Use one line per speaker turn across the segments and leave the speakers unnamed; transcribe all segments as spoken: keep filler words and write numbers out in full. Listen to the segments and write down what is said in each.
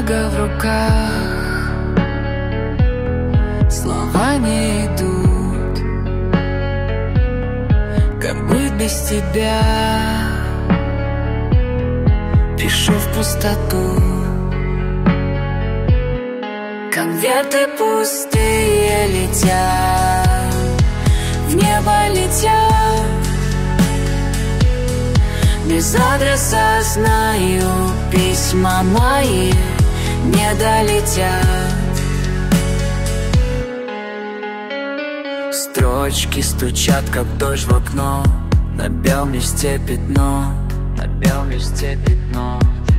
бумага в руках, слова не идут. Как быть без тебя? Пишу в пустоту. Конверты пустые летят, в небо летят. Без адреса знаю, письма мои не долетят. Строчки стучат, как дождь в окно, на белом листе пятно, на белом листе пятно.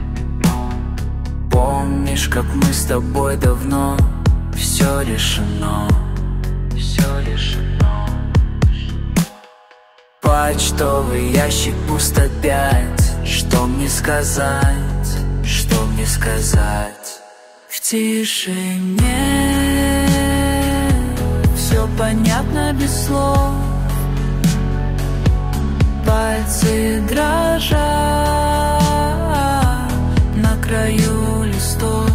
Помнишь, как мы с тобой давно? Все решено, все решено. Почтовый ящик пуст опять. Что мне сказать, что мне сказать? В тишине все понятно без слов. Пальцы дрожат на краю листов.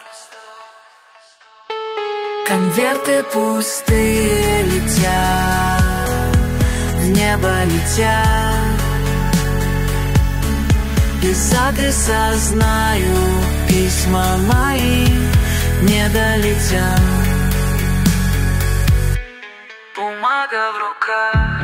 Конверты пустые летят, в небо летят. Без адреса знаю, письма мои не долетят. Бумага в руках,